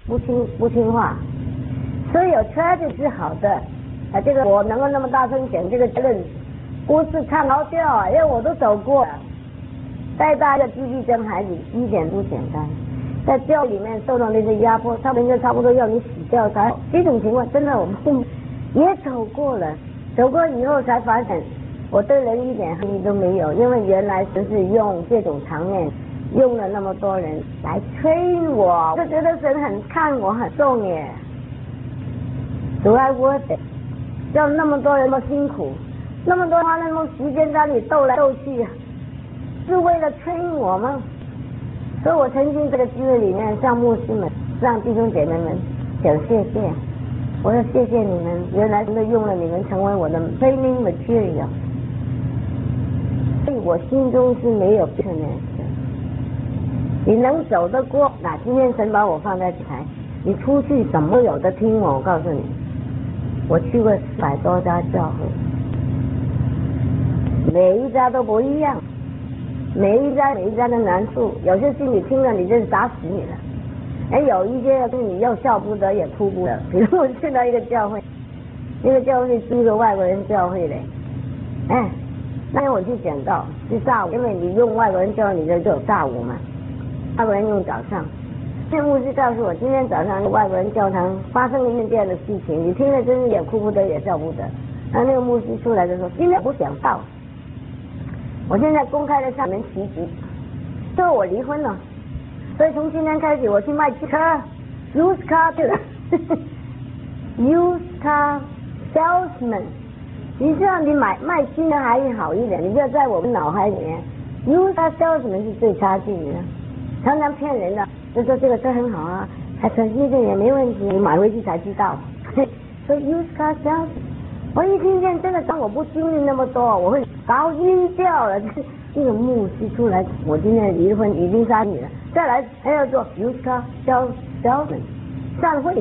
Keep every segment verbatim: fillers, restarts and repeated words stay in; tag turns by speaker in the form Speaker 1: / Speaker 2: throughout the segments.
Speaker 1: 不听不听话。所以有 tragedy 是好的，啊，这个我能够那么大声讲这个结论，不是唱高调啊，因为我都走过了。带大的自闭症孩子一点不简单，在教里面受到那些压迫，他们就差不多要你死掉才。这种情况真的我们父母也走过了，走过以后才发现，我对人一点恨意都没有，因为原来神是用这种场面，用了那么多人来催我，就觉得神很看我很重耶。Do I worth it？ 叫那么多人那么辛苦，那么多花那么时间在那里斗来斗去，是为了催我吗？所以我曾经这个机会里面向牧师们、向弟兄姐妹们讲谢谢，我说谢谢你们，原来真的用了你们成为我的 training material。所以我心中是没有 bitterness的。你能走得过，那今天神把我放在台，你出去什么都有的听我，我告诉你，我去过四百多家教会，每一家都不一样，每一家每一家的难处，有些心里听了你就打死你了，哎，有一些是你又笑不得也哭不得。比如我去到一个教会，那个教会是一个外国人教会的，哎，那天我去讲道是下午，因为你用外国人教你就有下午嘛，外国人用早上。这牧师告诉我，今天早上外国人教堂发生了一件这样的事情，你听了真是也哭不得也笑不得。然后那个牧师出来就说，今天不讲道，我现在公开的向你们提及，说我离婚了，所以从今天开始我去卖汽车 used car 去了used car salesman。 你知道你买卖新的还好一点，你不要在我们脑海里面 used car salesman 是最差劲的，常常骗人的，就说这个车很好啊，还可惜这也没问题，你买回去才知道。所以 used car salesman， 我一听见真的当我不经历那么多，我会搞晕掉了。这个牧师出来，我今天离婚已经三年了，再来还要做 used car salesman 散会，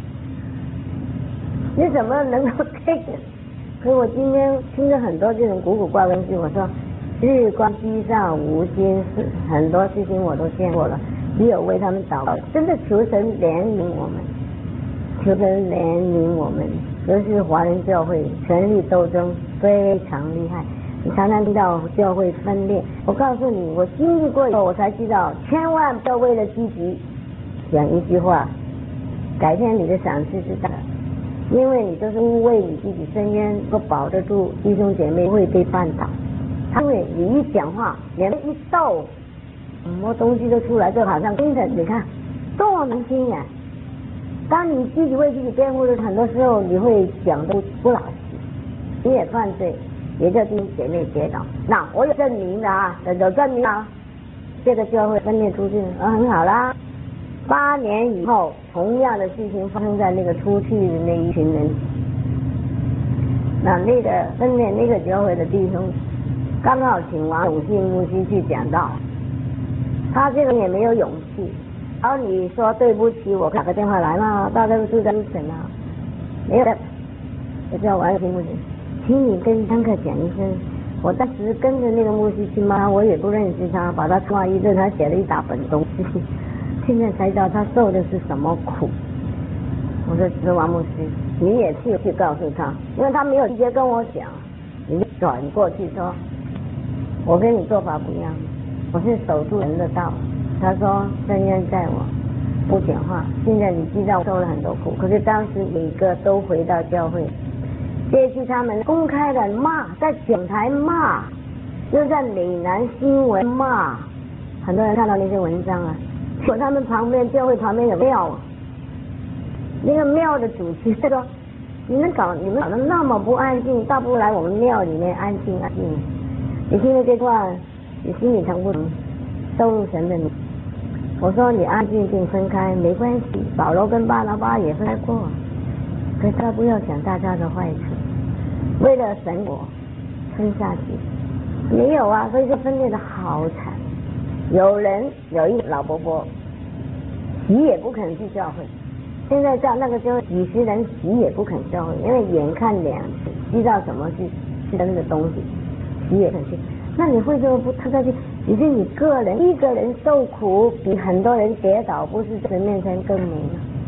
Speaker 1: 你怎么能够 take？ 所以我今天听着很多这种古古怪怪的事，我说日光机上无心事，很多事情我都见过了，只有为他们祷告，真的求神怜悯我们，求神怜悯我们。尤其是华人教会权力斗争非常厉害，你常常听到教会分裂，我告诉你，我经历过以后我才知道，千万不要为了积极讲一句话，改天你的赏赐是大的，因为你都是为你自己伸冤，不保得住弟兄姐妹会被绊倒。因为你一讲话，连一斗，什么东西都出来，就好像跟着你看多难听啊！当你自己为自己辩护的，很多时候你会讲的不老实，你也犯罪，也叫弟兄姐妹跌倒。那我有证明的啊，有证明啊，这个教会分裂出去啊，很好啦。八年以后，同样的事情发生在那个出去的那一群人，那那个分裂那个教会的弟兄，刚好请王永信牧师去讲道，他这个也没有勇气。然后你说对不起，我打个电话来嘛，大家都住在一起嘛，没有的，我叫王永信牧师，请你跟张克讲一声，我当时跟着那个牧师去嘛，我也不认识他，把他抓一顿，他写了一大本东西。现在才知道他受的是什么苦。我说是王牧师，你也去去告诉他，因为他没有直接跟我讲，你转过去说，我跟你做法不一样，我是守住人的道。他说深渊在我，不讲话。现在你知道我受了很多苦，可是当时每个都回到教会，这次他们公开的骂，在讲台骂，又在美南新闻骂，很多人看到那些文章啊。我他们旁边教会旁边有庙，那个庙的主席说，你们搞你们搞得那么不安静，倒不如来我们庙里面安静安静。你听了这话，你心里疼不疼？收入神的你，我说你安静静分开没关系，保罗跟巴拿巴也分开过，可是他不要讲大家的坏处，为了神我分下去，没有啊，所以说分裂的好惨。有人有一老伯伯洗也不肯去教会，现在在那个教会几十人洗也不肯教会，因为眼看两次知道什么是是真的东西，洗也肯去。那你为什么不特下去？只是你个人一个人受苦，比很多人跌倒不是神面前更美吗？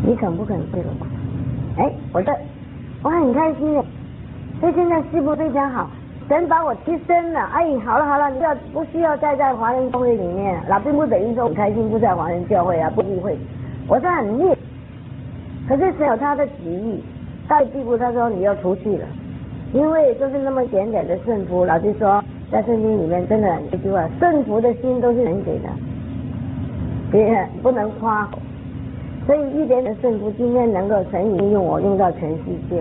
Speaker 1: 你肯不肯这个？哎，我的我很开心的，所以现在师父非常好，神把我提升了。哎，好了好了，你不要不需要再在华人教会里面，那并不等于说很开心不在华人教会啊，不误会，我是很累。可是神有他的旨意，到地步他说你要出去了，因为就是那么一点点的顺服。老师说在圣经里面真的一句话，顺服的心都是人给的，别人不能夸口。所以一点点顺服，今天能够神已经用我用到全世界，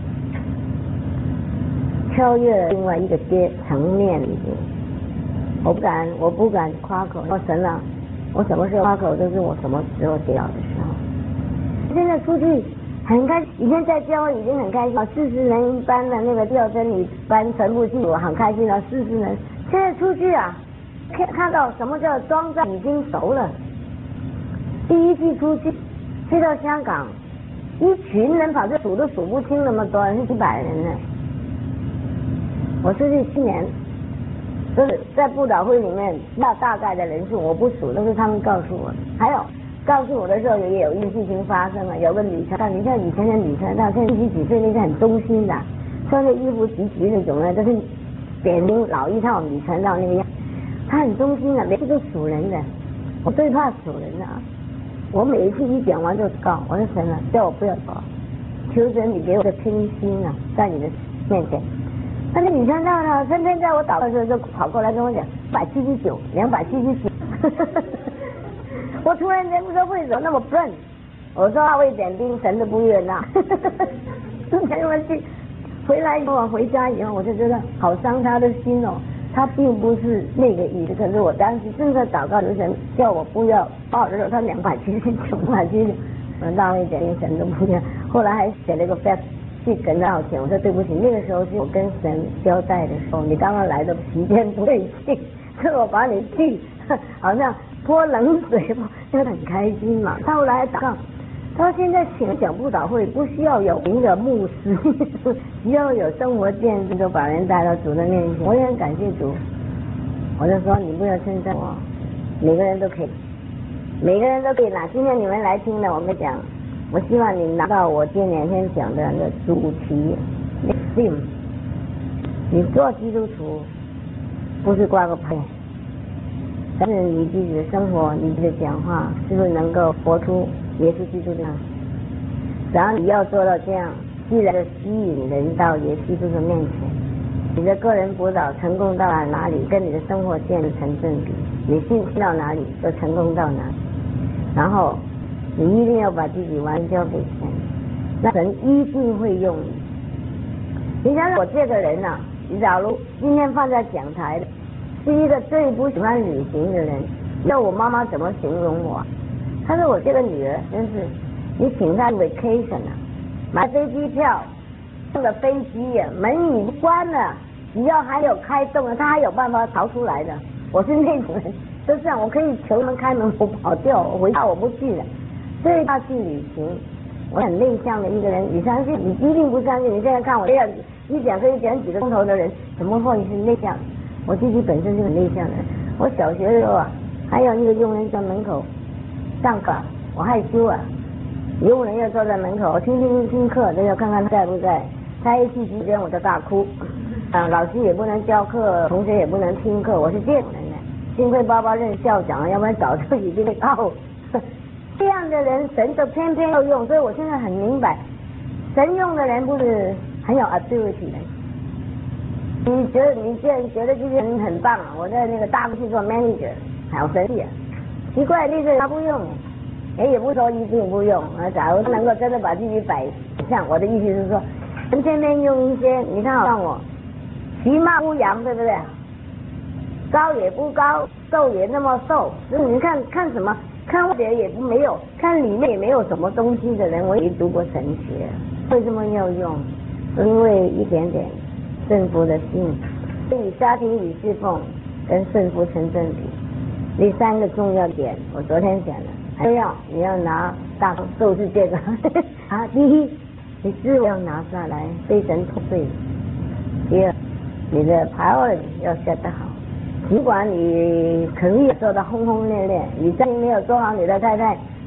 Speaker 1: 超越另外一个阶层面里面。我不敢，我不敢夸口。我神啊，我什么时候夸口都是我什么时候跌倒的时候。现在出去很开心，以前在教会已经很开心，四十人班的那个教真理班全部去，我很开心了。四十人，现在出去啊，看看到什么叫装载已经熟了。第一次出去。去到香港，一群人跑去数都数不清那么多人，几百人呢。我出去七年，就是在布道会里面，那大概的人数我不数，都是他们告诉我的。还有告诉我的时候，也有一件事情发生了，有个女传道，你看以前的女传道，现在几几岁那是很忠心的，穿的衣服齐齐那种呢，都是典型老一套女传道那个样。她很忠心的，每次都数人的，我最怕数人的啊。我每一次一讲完就告，我说神啊，叫我不要搞，求神你给我的拼心啊，在你的面前。那个女传道呢，天天在我祷告的时候就跑过来跟我讲，百七十九，两百七十九。我突然间不知道为什么那么笨，我说二位点兵，神都不悦纳。没关系，回来以后回家以后，我就觉得好伤他的心哦。他并不是那个意思，可是我当时正在祷告的神叫我不要报的时候，他两百七十九百七十，我大一点神都不要。后来还写了个 fax 去跟他道歉，我说对不起，那个时候是我跟神交代的时候，你刚刚来的时间不对劲，是我把你气，好像泼冷水，就很开心嘛。他后来祷告。他现在请讲布道会不需要有名的牧师，只要有生活见证就把人带到主的面前。我也很感谢主，我就说你不要称赞我，每个人都可以，每个人都可以拿。今天你们来听了我们讲，我希望你拿到我这两天讲的那个主题 theme， 你做基督徒不是挂个牌，但是你自己的生活，你自己的讲话是不是能够活出耶稣基督呢？然后你要做到这样，自然的吸引人到耶稣基督的面前。你的个人辅导成功到哪里，跟你的生活见成正比。你信到哪里，就成功到哪里。然后你一定要把自己完全交给神，那神一定会用你。你想想我这个人啊，假如今天放在讲台的，是一个最不喜欢旅行的人，要我妈妈怎么形容我？她说我这个女儿真是，你请她 vacation 啊，买飞机票，上了飞机啊，门已经关了，只要还有开动了，她还有办法逃出来的。我是那种人，就这样，我可以求他们开门，我跑掉，我回家我不去了。所以要去旅行，我很内向的一个人，你相信？你一定不相信？你现在看我这样，一讲可以讲几个钟头的人，怎么会是内向？我自己本身就很内向的。我小学的时候啊，还有一个佣人在门口上课，我害羞啊，佣人要坐在门口，我听听听课，都要看看他在不在。他一去几点我就大哭，啊，老师也不能教课，同学也不能听课，我是这种人的。幸亏爸爸认校长，要不然早就已经被告。这样的人神就偏偏要用，所以我现在很明白，神用的人不是很有 ability 的。你觉得你现在觉得这些人很棒啊？我在那个大公司做 manager， 好神气啊！奇怪，这些他不用，也也不说一定不用啊。假如能够真的把自己摆像，我的意思是说，神偏偏用一些，你看好像我其貌不扬，对不对？高也不高，瘦也那么瘦，所以你看看什么？看外表也不没有，看里面也没有什么东西的人，我也读过神学，为什么要用？因为一点点顺服的心，所以家庭与侍奉跟顺服成正比。第三个重要点，我昨天讲的，还要你要拿大就是这个啊，第一，你自我要拿下来，被神破碎；第二，你的 priority 要 set 得好。尽管你可以做到轰轰烈烈，你家庭没有做好，你的太太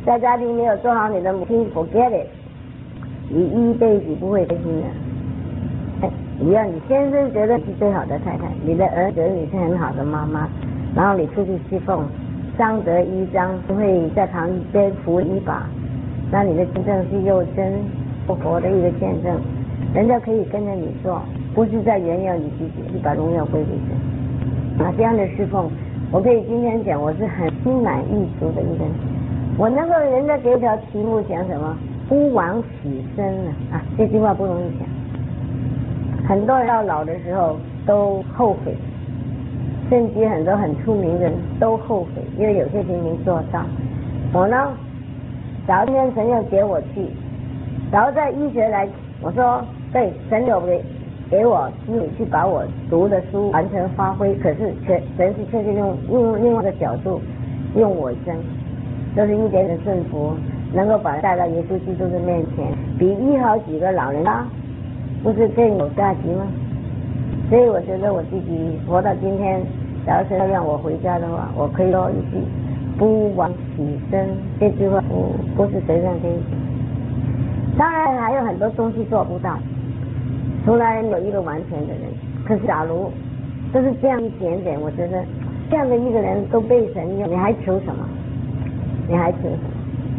Speaker 1: 在家庭没有做好你的母亲 ，forget it， 你一辈子不会开心的。你要你先生觉得你是最好的太太，你的儿子觉得你是很好的妈妈，然后你出去侍奉，相得益彰，会在旁边扶一把，那你的见证是又真又活的一个见证，人家可以跟着你做，不是在炫耀你自己，是把荣耀归给神。啊，这样的侍奉，我可以今天讲，我是很心满意足的一个人。我能够人家给一条题目讲什么？不枉此生啊！啊，这句话不容易讲。很多人到老的时候都后悔，甚至很多很出名的人都后悔，因为有些事情没做到。我呢，早今天神要给我去，然后在医学来，我说对，神有给给我机会去把我读的书完全发挥，可是却神是确实用用另外的角度用我生，都是一点点顺服，能够把他带到耶稣基督的面前，比医好几个老人家不是更有价值吗？所以我觉得我自己活到今天，假如是要让我回家的话，我可以说一句不枉此生，这句话不不是随便可以讲。当然还有很多东西做不到，从来没有一个完全的人。可是假如都是这样一点点，我觉得这样的一个人都被神用，你还求什么？你还求什么？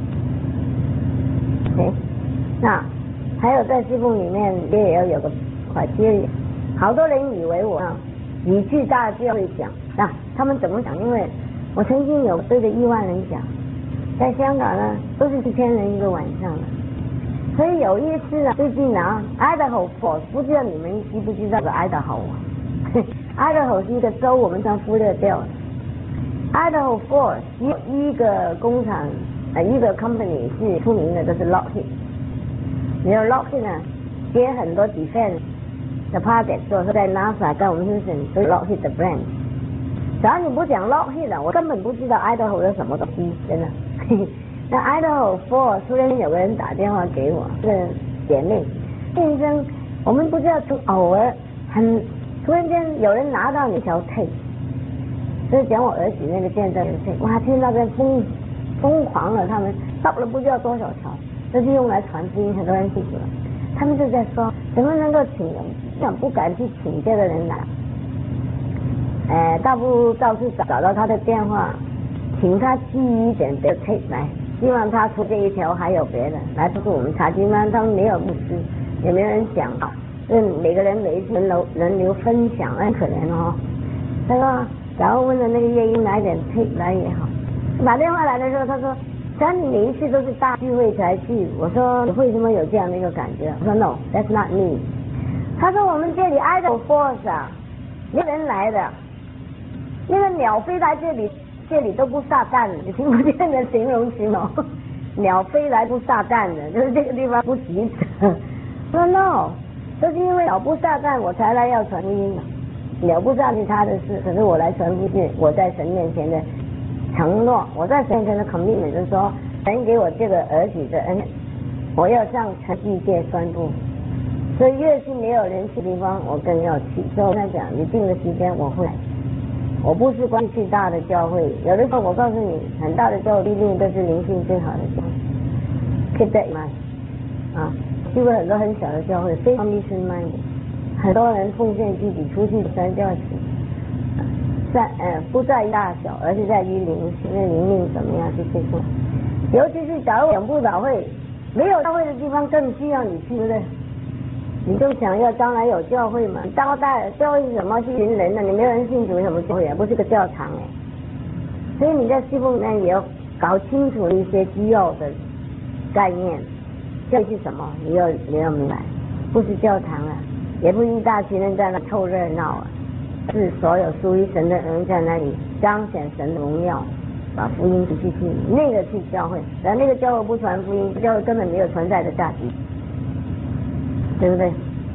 Speaker 1: 哎，那还有在侍奉里面也要有个快接，好多人以为我啊，你去大教会讲啊，他们怎么讲？因为我曾经有对着一万人讲，在香港呢都是四千人一个晚上的，所以有一次呢，最近啊，Idaho Falls， 不知道你们知不知道个 Idaho 啊？Idaho 是一个州，我们常忽略掉了。Idaho Falls 有一个工厂，呃，一个 company 是出名的，就是 Lockheed。你要 Lockheed 呢，接很多 defense 的 project， 所以说在 NASA 跟我们 Houston 都有 Lockheed 的 branch。只要你不讲 Lockheed， 我根本不知道 Idaho 有什么东西，真的。那 Idaho Falls 突然有个人打电话给我，是姐妹，先生，我们不知道从偶尔很突然间有人拿到你条 tape。所以讲我儿子那个见证人，哇，去那边疯疯狂了，他们到了不知道多少条，这是用来传福音，很多人记住了。他们就在说，怎么能够请人，想不敢去请这个人来，呃，到处到处找到他的电话，请他寄一点的 tape 来，希望他除这一条还有别的来。不是我们查经班，他们没有牧师，也没有人讲，所以每个人每一次人流人流分享，很可怜哦。他说。然后问了那个叶英来点 tape 来也好，打电话来的时候，他说：“咱你每一次都是大聚会才去。”我说：“你为什么有这样的一个感觉？”我说 ：“No, that's not me。”他说：“我们这里 Idaho Falls 啊，没人来的，那个鸟飞来这里，这里都不撒蛋的，你听不见的形容词吗？鸟飞来不撒蛋的，就是这个地方不吉利。”我说 ：“No， 都是因为鸟不撒蛋，我才来要传福音的。”了不上是他的事，可是我来传福音，我在神面前的承诺，我在神面前的 commitment 就是说，神给我这个儿子的恩，我要向全世界宣布。所以越是没有人去的地方，我更要去。所以我跟他讲，你定的时间我会来。我不是光去大的教会，有的时候我告诉你，很大的教会毕竟都是灵性最好的教会。Keep that in mind 啊，去过很多很小的教会，非常 mission minded。很多人奉献自己出去传教士，在呃不在于大小，而是在于灵性，那灵命怎么样是最重要。尤其是假如永不导会，没有教会的地方更需要你去，对不对？你就想要将来有教会嘛？当代教会是什么？是群人的，你没有人信主，什么教会啊？不是个教堂哎。所以你在侍奉里面也要搞清楚一些基要的概念，教会是什么？你要你要明白，不是教堂啊。也不是一大群人在那凑热闹啊，是所有属于神的人在那里彰显神的荣耀，把福音继续去那个去教会，而那个教会不传福音，教会根本没有存在的价值，对不对？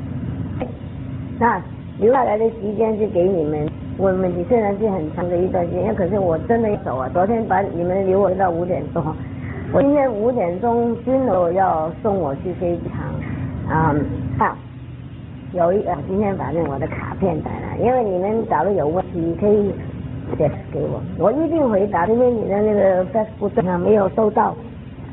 Speaker 1: 那留下来的时间是给你们问问题，虽然是很长的一段时间，可是我真的要走啊！昨天把你们留我到五点钟，我今天五点钟军楼要送我去飞机场啊啊！有一个，今天反正我的卡片带来，因为你们假如有问题可以写给我，我一定回答。因为你的那个 Facebook 上没有收到，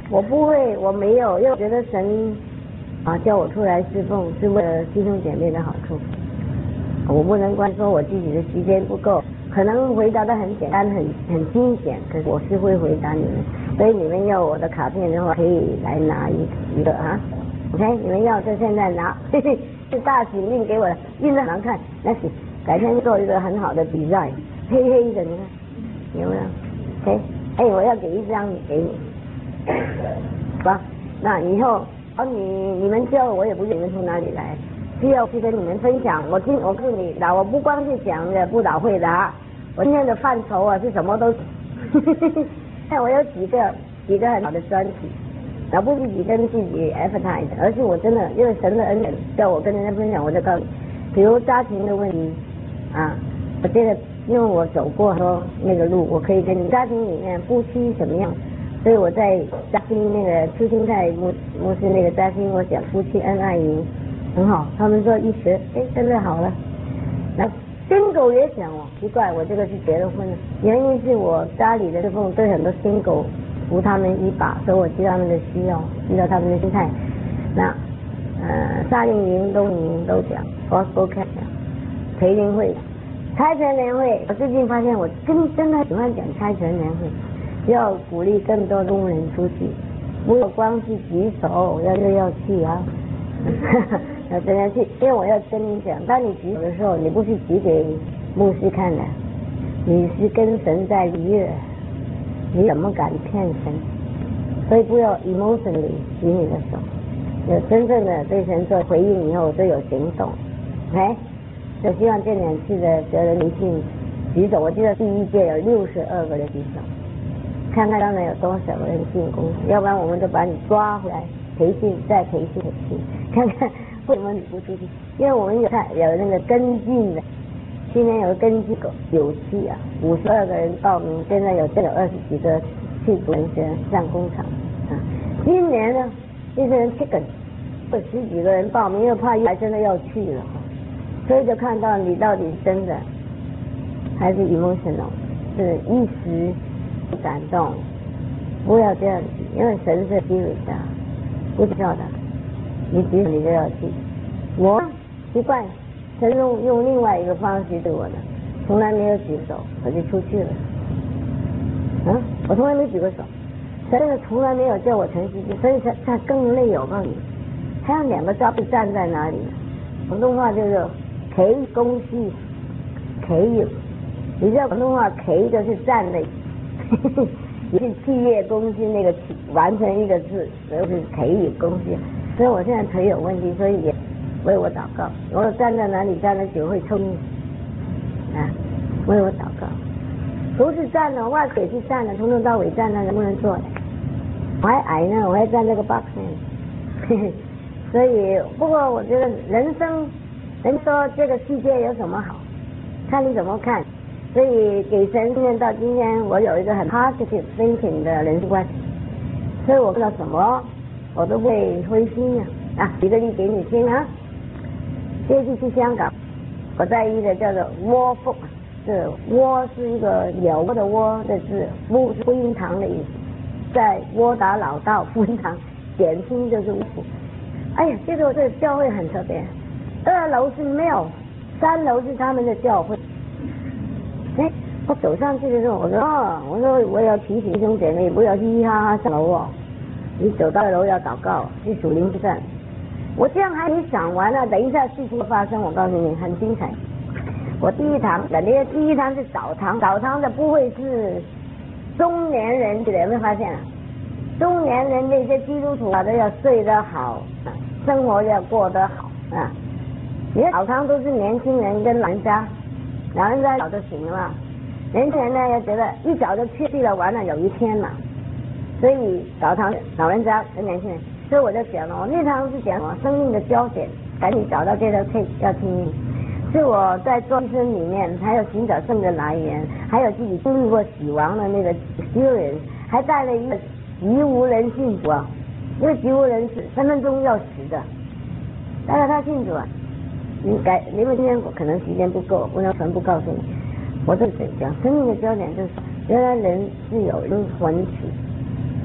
Speaker 1: 我不会，我没有，因为我觉得神啊叫我出来侍奉是为了弟兄姐妹的好处，我不能光说我自己的时间不够，可能回答的很简单，很很精简，可是我是会回答你们，所以你们要我的卡片的话，可以来拿一一个啊 ，OK， 你们要就现在拿，嘿嘿，是大使命给我的，印的难看，那行，改天做一个很好的比赛，黑黑的，你看有没有 ？OK， 哎，我要给一张给你。吧，那以后哦，你你们教我也不知你们从哪里来，需要去跟你们分享。我听我告诉你，那我不光是讲的布道会的啊，我今天的范畴啊是什么都，但我有几个几个很好的专题，然后不是自己跟自己 advertise， 而是我真的因为神的恩典叫我跟人家分享，我就告诉你，比如家庭的问题啊，我觉得因为我走过说那个路，我可以跟你家庭里面夫妻怎么样。所以我在嘉兴那个初心泰牧牧师那个嘉兴，我讲夫妻恩爱营很好，他们说一学，哎，真的好了。然后single也讲哦，奇怪，我这个是结了婚了，原因是我家里的侍奉对很多single扶他们一把，所以我知道他们的需要，知道他们的心态。那呃，夏令营、冬令营都讲 ，gospel camp 讲，培灵会、差传联会。我最近发现我真真的喜欢讲差传联会。要鼓励更多中人出去，不要光是举手，要就要去啊，要真要去。因为我要跟你讲，当你举手的时候，你不是举给牧师看的，你是跟神在愉悦，你怎么敢骗神？所以不要 emotionally 举你的手，有真正的对神做回应以后，就有行动。OK， 就希望这两次的责任灵性举手，我记得第一届有六十二个人举手。看看当然有多少人进公司，要不然我们就把你抓回来培训，再培训培训，看看为什么你不出去？因为我们有看有那个跟进的，今年有跟进有期啊，五十二个人报名，现在有真有二十几个去主人学上工厂啊。今年呢，这些人七个，有十几个人报名，因为怕一来真的要去了，所以就看到你到底是真的还是 emotional， 是一时。不感动，不要这样子，因为神是基督教，不需要的。你举手你就要去。我习惯神用用另外一个方式对我的，从来没有举手，我就出去了。嗯，我从来没举过手，神是从来没有叫我诚实去，所以他他更累。我告诉你，还有两个招是站在哪里？广东话就是企公司，企业。你知道广东话企就是站的。也是企业公司那个完成一个字，就是培育公司。所以我现在腿有问题，所以也为我祷告。我站在哪里站得久会抽筋啊，为我祷告。不是站了，外腿是站了，从头到尾站了，能不能坐？我还矮呢，我还站这个 box 呢。所以，不过我觉得人生，人说这个世界有什么好，看你怎么看。所以给神信任到今天，我有一个很 positive thinking 的人生观，所以我不知道什么，我都不会灰心啊。啊，举个例给你听啊。这次去香港，我在一个叫做窝福，是窝是一个鸟窝的窝的字，福是福音堂的意思，在窝打老道福音堂，简称就是窝福。哎呀，这个这个教会很特别，二楼是庙，三楼是他们的教会。哎，我走上去的时候，我说哦，我说我要提醒弟兄姐妹不要嘻嘻哈哈上楼哦，你走到楼要祷告，去属灵之战。我这样还没讲完呢，等一下事情发生，我告诉你很精彩。我第一堂，那第一堂是早堂，早堂的不会是中年人，你有没有发现啊？中年人那些基督徒啊，都要睡得好，生活要过得好啊。你看早堂都是年轻人跟老人家。老人家早就醒了嘛，年轻人呢也觉得一早就去了，完了有一天嘛，所以早堂老人家跟年轻人，所以我就讲了，我那堂是讲我生命的焦点，赶紧找到这条 case 要听，是我在做医生里面，还有寻找生的来源，还有自己经历过死亡的那个 experience， 还带了一个极无人信主啊，因为极无人死，分分钟要死的，带了他信主啊。你改，因为今天我可能时间不够，不能全部告诉你。我这讲生命的焦点就是，原来人是有灵魂体，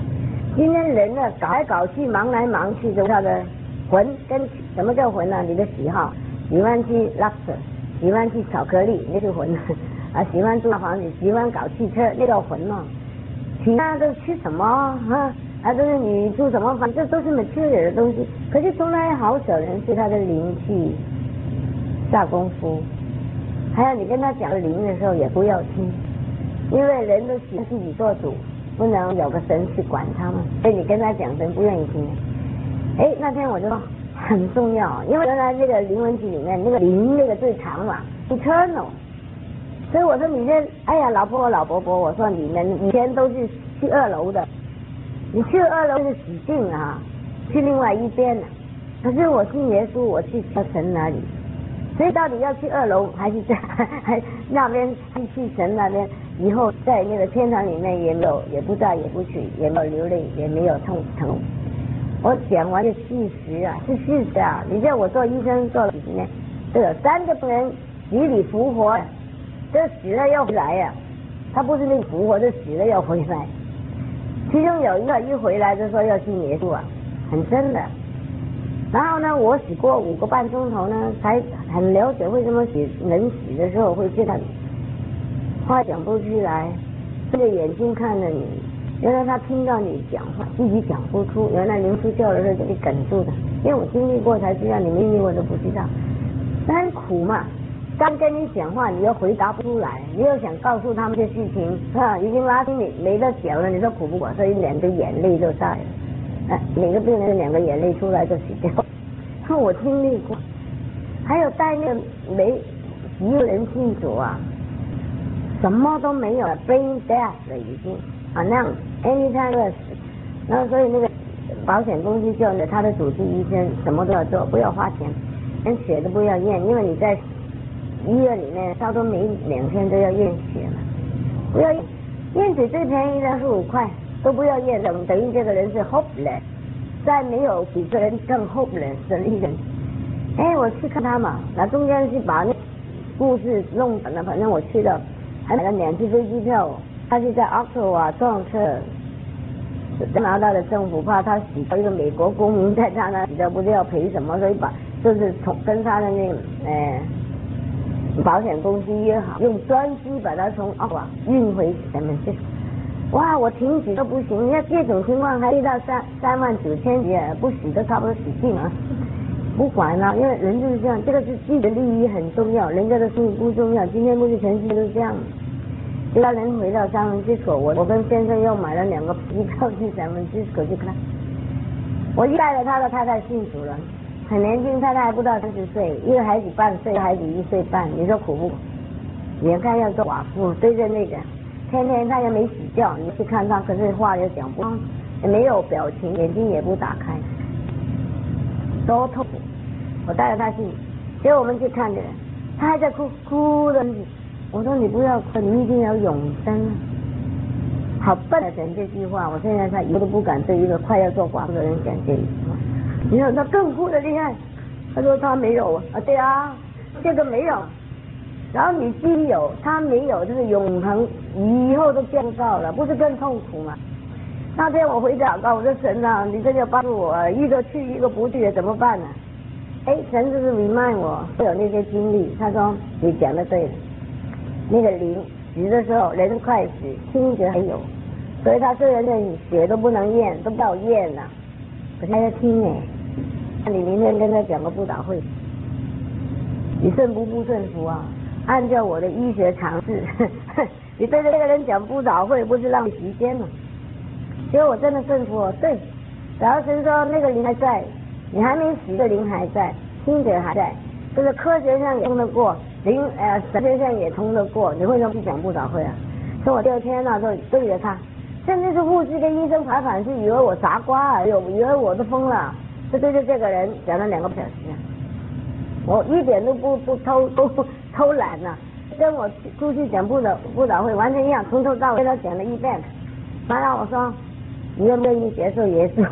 Speaker 1: 今天人呢搞来搞去，忙来忙去，就他的魂跟什么叫魂呢？你的喜好，喜欢去 luxury， 喜欢去巧克力，那是魂啊；喜欢住房子，喜欢搞汽车，那叫魂嘛。其他都去什么啊？啊，都是你住什么房，这都是 material 的东西。可是从来好少人是他的灵去下功夫。还有你跟他讲灵的时候，也不要听，因为人都喜欢自己做主，不能有个神去管他们。所以你跟他讲，神不愿意听。哎，那天我就说很重要，因为原来这个灵文集里面那个灵那个最长嘛 ，eternal。所以我说你这，哎呀，老婆老伯伯，我说你们以前都是去二楼的，你去二楼是死定了啊，去另外一边了。可是我信耶稣，我去到神那里，所以到底要去二楼还是在还那边去去神那边？以后在那个天堂里面也没有，也不在也不去，也没有流泪，也没有痛疼。我讲完的事实啊，是事实啊。你叫我做医生做了几十年，这有三个人死里复活。这死了要回来呀、啊，他不是那复活，这死了要回来。其中有一个一回来就说要信耶稣啊，很真的。然后呢，我死过五个半钟头呢，才很了解为什么死人死的时候会这样，话讲不出来，这个眼睛看着你，原来他听到你讲话，自己讲不出，原来灵出教的时候就被哽住的，因为我经历过才知道，你没经历过都不知道，那很苦嘛。刚跟你讲话，你又回答不出来，你又想告诉他们这事情啊，已经拉心里没得讲了，你说苦不苦？所以两个眼泪就下来了，啊，每个病人两个眼泪出来就死掉。我经历过，还有带那个没一个人信主啊，什么都没有了 ，brain death 了已经啊，那样 anytime 的死，然后所以那个保险公司叫呢，他的主治医生什么都要做，不要花钱，连血都不要验，因为你在医院里面差不多每两天都要验血嘛，不要验，验血最便宜的十五块，都不要验，等等于这个人是 hopeless， 再没有比这人更 hopeless 的一人。哎，我去看他嘛，那中间是把那故事弄反了，反正我去了，还买了两次飞机票，他是在 Ottawa 撞车，加拿大的政府怕他死掉一个美国公民在他那死掉，不知道赔什么，所以把就是从跟他的那个呃。保险公司约好，用专机把他从奥瓦运回咱们这。哇，我停止都不行，要这种情况还遇到三三万九千也不死都差不多死定了。不管了，因为人就是这样，这个是自己的利益很重要，人家的生意不重要。今天不是全世界都这样，只要能回到三文之口，我我跟先生又买了两个机票去三文之口去看。我带了他的太太信主了。很年轻，太太还不到三十岁，一个孩子半岁，一个孩子一岁半，你说苦不苦？眼看要做寡妇，对着那个，天天他也没洗觉，你去看他，可是话也讲不，也没有表情，眼睛也不打开，多痛苦。我带着他去，结果我们去看的，他还在哭，哭的。我说你不要哭，你一定要永生。好笨的讲这句话，我现在他以后都不敢对一个快要做寡妇的人讲这句话。你说他更哭的厉害，他说他没有啊，对啊，这个没有，然后你既有，他没有，就是永恒，以后都见不到了，不是更痛苦吗？那天我回祷告，我说神啊，你这就帮助我，一个去一个不去怎么办呢？哎，神就是 remind 我会有那些经历，他说你讲的对了，那个灵死的时候人快死，听觉还有，所以他虽然那血都不能验，都不要验了。可是他要听哎，那你明天跟他讲个布道会，你顺不不顺服啊？按照我的医学常识，你对着这个人讲布道会，不是浪费时间吗？结果我真的顺服了，对，然后神说那个灵还在，你还没死的灵还在，听觉还在，就是科学上也通得过，灵呃神学上也通得过，你为什么不讲布道会啊？所以我第二天呢就对着他。甚至是护士跟医生排反是以为我傻瓜，有以为我都疯了，就对着这个人讲了两个小时，我一点都不不偷都不偷懒呐、啊，跟我出去讲布道布道会完全一样，从头到尾跟他讲了一遍。然后我说你愿不愿意接受耶稣？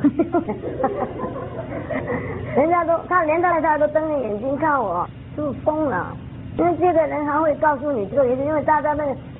Speaker 1: 人家都他连他他都瞪着眼睛看我，是不是疯了？因为这个人还会告诉你这个原因，因为大家那个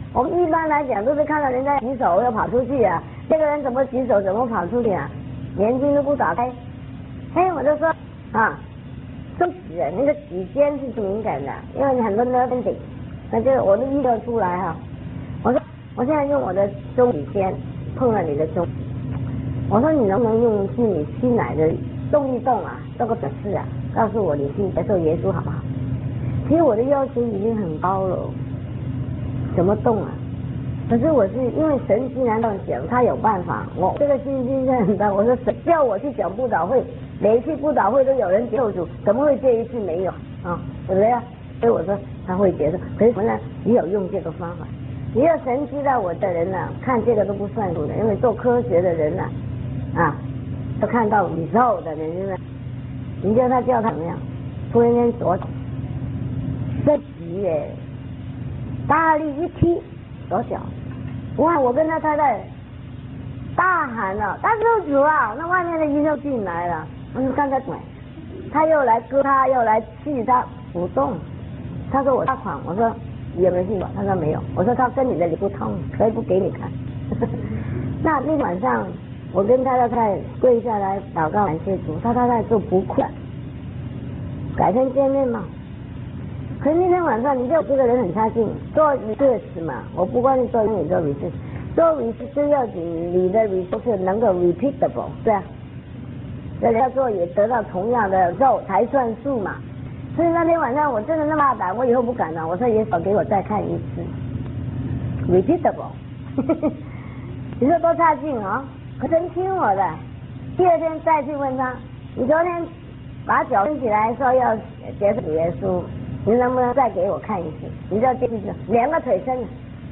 Speaker 1: 我们一般来讲都是看到人家洗手要跑出去啊，这个人怎么洗手怎么跑出去啊，眼睛都不打开。哎，我就说啊，中指那个指尖是敏感的，因为很多 nerve ending， 那就我的意料出来哈。我说我现在用我的中指尖碰了你的中，我说你能不能用去你吸奶的动一动啊，做个表示啊，告诉我你去接受耶稣好不好？其实我的要求已经很高了，怎么动啊？可是我是因为神既然这样讲，他有办法，我这个信心是很大。我说神叫我去讲布道会，每一次布道会都有人接受主，怎么会这一次没有啊？对不对啊？所以我说他会接受，可是我呢也有用这个方法。只要神知道我的人呢、啊，看这个都不算数的，因为做科学的人呢、啊，啊，都看到宇宙的人呢，你叫他叫他怎么样？突然间左这急耶，大力一踢左脚，哇！我跟他太太大喊了：“大救主啊！”那外面的医生进来了，我说刚才鬼，他又来割他，又来气他不动。他说我大款，我说有没有信过？他说没有。我说他跟你的理不通，可以不给你看。那那晚上我跟他太太跪下来祷告感谢主，他太太说不困，改天见面嘛。可是那天晚上你就这个人很差劲，做 research 嘛，我不光是做英语做 research， 做 research 要紧，你的 research 能够 repeatable， 对啊，这要做也得到同样的肉才算数嘛。所以那天晚上我真的那么大胆，我以后不敢了。我说也少给我再看一次 repeatable， 你说多差劲啊、哦！可真听我的。第二天再去问他，你昨天把脚伸起来说要接受耶稣。你能不能再给我看一次？你知道这就是两个腿伸了，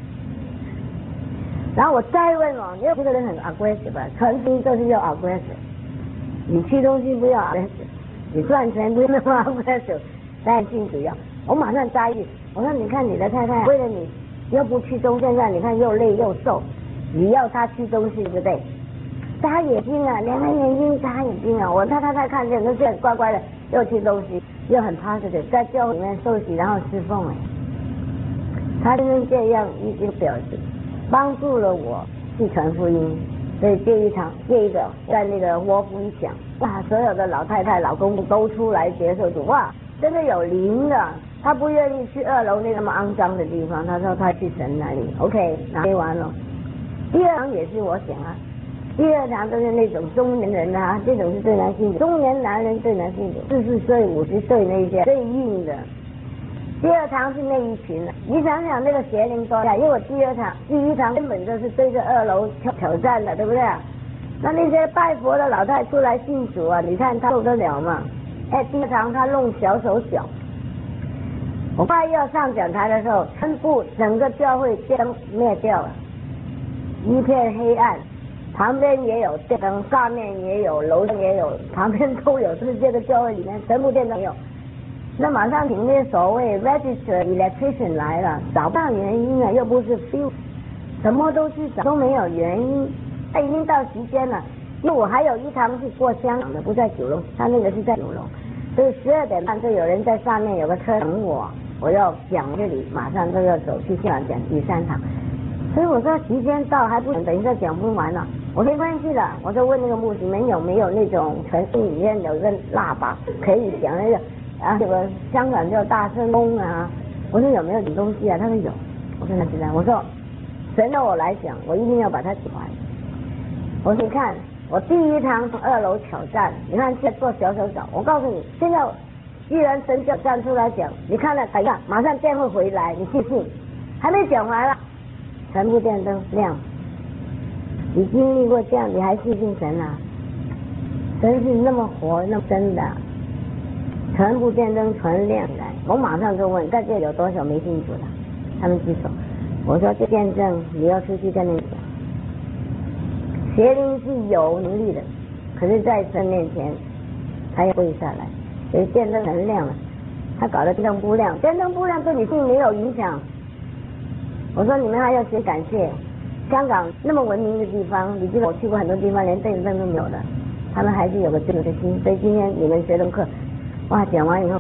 Speaker 1: 然后我再问哦，因为这个人很 aggressive 吧，传福音就是要 aggressive， 你去东西不要 aggressive， 你赚钱不要那么 aggressive， 但信主要。我马上答应，我说你看你的太太为了你又不去中，现在你看又累又瘦，你要她去东西对不对？眨眼睛啊，两个眼睛眨眼睛啊，我他太太看见都是乖乖的又去东西。又很 positive， 在教会里面受洗，然后侍奉哎，他就是这样一个表示，帮助了我去传福音。所以这一场这一个在那个窝夫一讲，哇，所有的老太太老公都出来接受主，哇，真的有灵的。他不愿意去二楼那那么肮脏的地方，他说他去神那里 ，OK， 拿黑完了。第二场也是我讲啊。第二场都是那种中年人啊，这种是最难信主，中年男人最难信主，四十岁、五十岁那些最硬的。第二场是那一群了，你想想那个邪灵多大，因为我第二场、第一场根本就是对着二楼挑挑战的，对不对？那那些拜佛的老太出来信主啊，你看他受得了吗？哎，第二场他弄小手脚，我快要上讲台的时候，全部整个教会灯灭掉了，一片黑暗。旁边也有电灯，上面也有，楼上也有，旁边都有，就是这个教会里面全部电灯有。那马上请那些所谓 register electrician 来了，找不到原因啊，又不是 fuse， 什么都去找都没有原因。他已经到时间了，因为我还有一堂是过香港的，不在九龙，他那个是在九龙，所以十二点半就有人在上面有个车等我，我要讲这里，马上就要走去香港讲第三堂。所以我说时间到还不等一下讲不完了，我没关系的，我就问那个牧师们有没有那种传信里面有个喇叭可以讲那个啊，这个香港叫大声公啊，我说有没有点东西啊？他说有，我说那知道，我说神让我来讲，我一定要把它讲完。我说你看，我第一堂从二楼挑战，你看现在做小手脚，我告诉你，现在既然神叫站出来讲，你看了，等一下马上电会回来，你信不信？还没讲完了。全部电灯亮，你经历过这样，你还信不信神啊？神是那么活，那么真的，全部电灯全亮来。我马上就问，在这里有多少没信主的？他们举手。我说这见证你要出去跟你讲，邪灵是有能力的，可是在神面前，他要跪下来。所以电灯很亮了，他搞得电灯不亮，电灯不亮对你信没有影响。我说你们还要学感谢，香港那么文明的地方，你记得我去过很多地方，连电灯都没有的，他们还是有个真的心。所以今天你们学的课，哇，讲完以后，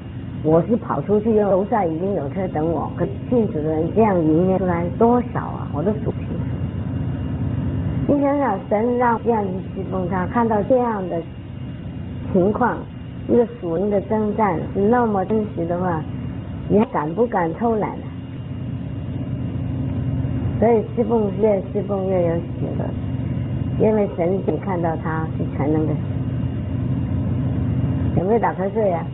Speaker 1: 我是跑出去，楼下已经有车等我，可信主的人这样迎面出来多少啊，我都数不清楚。你想想，神让这样去侍奉他，看到这样的情况，一个属灵的征战是那么真实的话，你还敢不敢偷懒呢？所以侍奉越侍奉越有喜乐，因为神只看到他是全能的神。有没有打瞌睡啊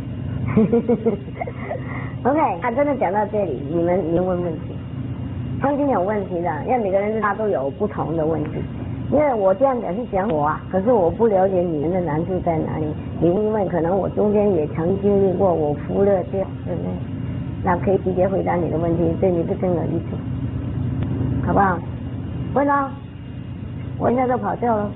Speaker 1: ？OK， 他真的讲到这里，你们你们问问题，中间有问题的，因为每个人他都有不同的问题。因为我这样讲是讲我啊，可是我不了解你们的难处在哪里。因为可能我中间也曾经历过，我忽略掉，对不对？那可以直接回答你的问题，对你不更有益处，好不好？问啊，我现在都跑掉了。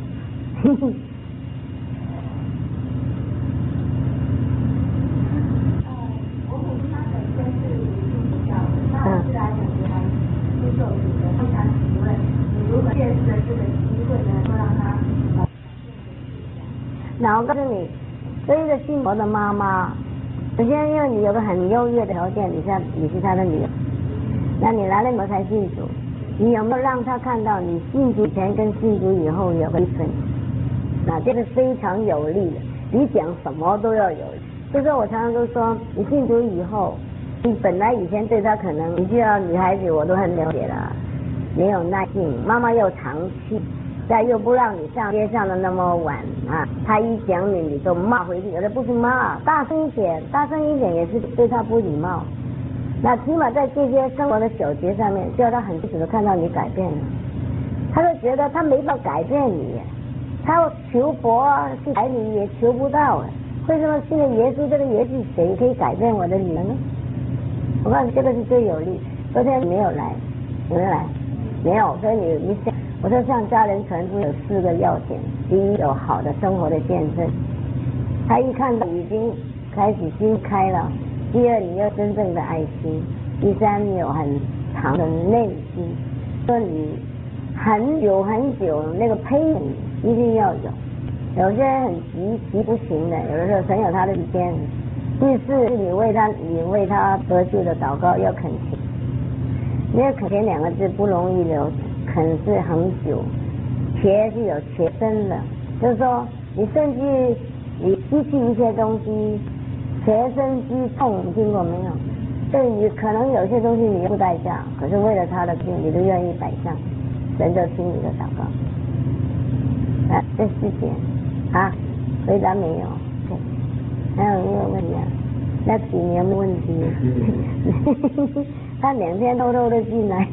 Speaker 1: 那我告诉你，这一个信佛的妈妈，首先因为你有个很优越的条件，你是你是她的女儿，那你来了没才信主，你有没有让她看到你信主前跟信主以后有个分？那这个非常有利的，你讲什么都要有。就是我常常都说，你信主以后，你本来以前对她可能，你就要女孩子我都很了解了，没有耐性，妈妈又长气。再又不让你上街上的那么晚啊，他一讲你你就骂回去，有的不是骂，大声一点，大声一点也是对他不礼貌。那起码在这些生活的小节上面，叫他很清楚的看到你改变了，他就觉得他没法改变你，他要求佛去改你也求不到，为什么信了耶稣？这个耶稣谁可以改变我的女儿呢？我告诉你，这个是最有利。昨天没有来，有没有来？没有，所以你你想。我说向家人传福音有四个要点：第一，有好的生活的见证，他一看到已经开始心开了；第二，你有真正的爱心；第三，你有很长的内心，说你很久很久那个配一定要有。有些人很急急不行的，有的时候神有他的时间。第四，是你为他你为他得救的祷告要恳切，因为恳切两个字不容易留。肯是很久，切是有切身的，就是说你甚至你失去一些东西，切身之痛，你听过没有？所以你可能有些东西你付代价，可是为了他的病，你都愿意摆上，神就听你的祷告。啊，这四点啊，回答没有？对，还有没有问题啊？那几年没问题，他两天偷偷的进来。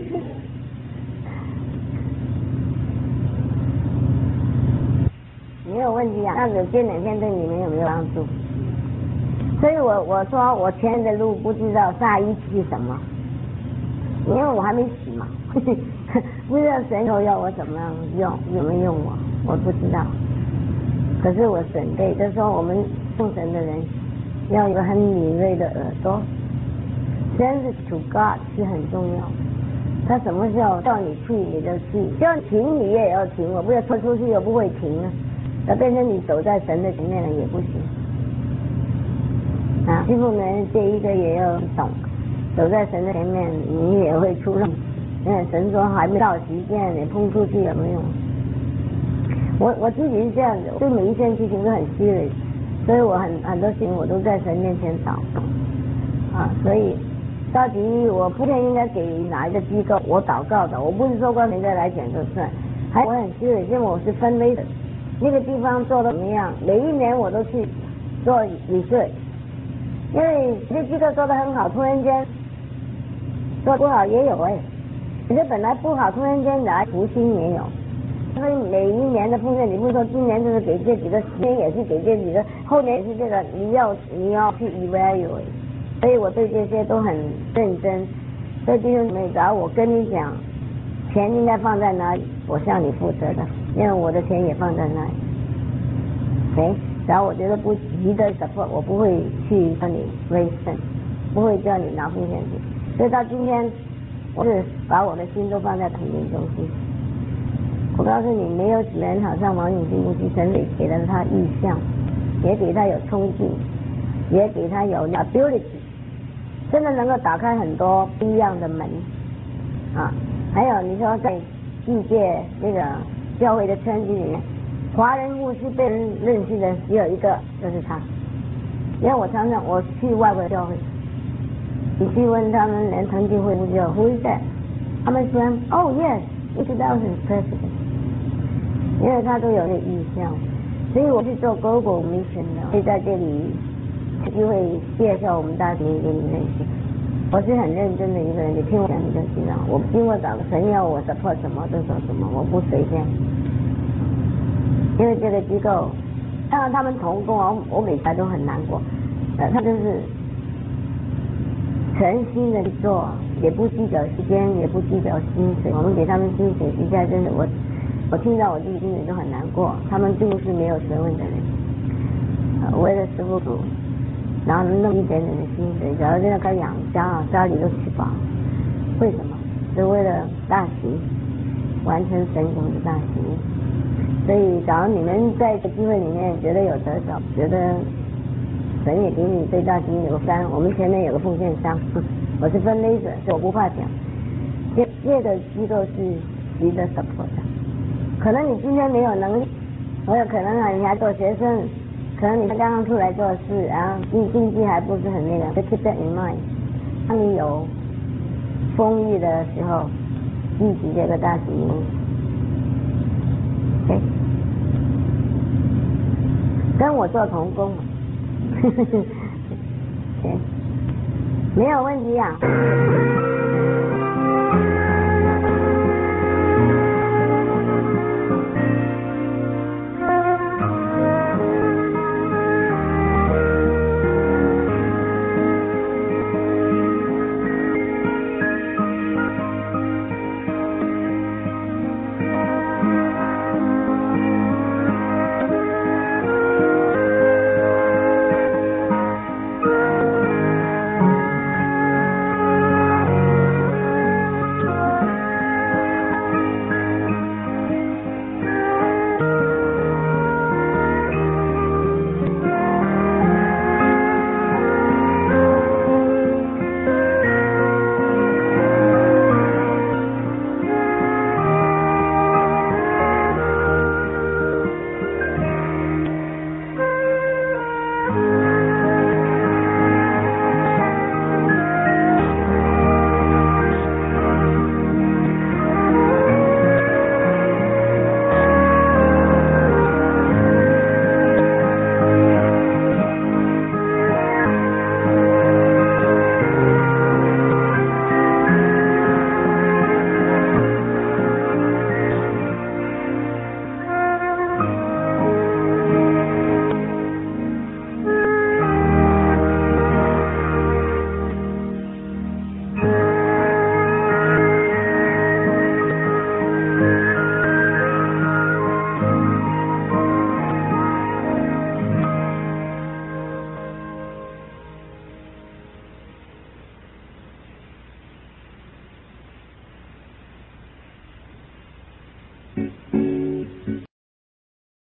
Speaker 1: 没有问题啊，那这两天对你们有没有帮助？所以我我说我前面的路不知道下一期是什么，因为我还没死嘛，不知道神头要我怎么样用，怎么用我，我不知道。可是我准备，就是说我们奉神的人要有个很敏锐的耳朵，真是 to God 是很重要。他什么时候叫你去你就去，叫你停你也要停，我不要说出去又不会停啊。那变成你走在神的前面了也不行啊！师父们这一个也要懂，走在神的前面你也会出乱，因为神说还没到时间，你碰出去有没有用？我我自己是这样的，对每一件事情都很 serious， 所以我很很多事情我都在神面前祷告啊，所以到底我不应该给哪一个机构我祷告的，我不是说光人家来讲就算，还我很 serious， 因为我是分类的。那个地方做的怎么样？每一年我都去做理事，因为这机构做的很好，突然间做不好也有哎，可是本来不好，突然间来福星也有。所以每一年的奉献，你不是说今年就是给这几个，今年也是给这几个，后年也是这个，你要你要去 evaluate。所以我对这些都很认真。所以弟兄姊妹，只要我跟你讲，钱应该放在哪里，我向你负责的。因为我的钱也放在那里，哎，只要我觉得不急的 support， 我不会去叫你 raise， 不会叫你拿奉献去。所以到今天，我是把我的心都放在统领中心。我告诉你，没有几个人好像王永金牧师，神给给了他意向，也给他有冲劲， 也给他有 ability， 真的能够打开很多不一样的门啊。还有你说在世界这个教会的圈子里面，华人牧师被人认识的只有一个，就是他。因为我常常我去外国教会，你去问他们，连腾讯会不知道 who is that， 他们说 oh yes it's our president， 因为他都有那意向，所以我是做 global mission 的，所以在这里就会介绍我们大学给你认识。我是很认真的一个人，你听我讲你就知道，我经过找神要我 support 什么就说什么，我不随便。因为这个机构看到他们同工啊，我每次都很难过，呃，他就是全心的去做，也不计较时间，也不计较薪水。我们给他们薪水，实在真的，我我听到我自己心里都很难过。他们并不是没有学问的人，呃、为了师傅主，然后弄一点点的薪水，然后那个养家，家里都吃饱。为什么？是为了大行，完成神国的大行。所以，假如你们在这个机会里面觉得有得着，觉得神也给你最大机会有三，我们前面有个奉献箱，我是分类者，所以我不怕讲。这这个机构是值得 support 的。可能你今天没有能力，我有可能啊，你还做学生，可能你刚刚出来做事，然后经经济还不是很那个，就 keep that in mind。当你有丰裕的时候，一起这个大行。OK， 跟我做同工嘛，okay， 没有问题啊。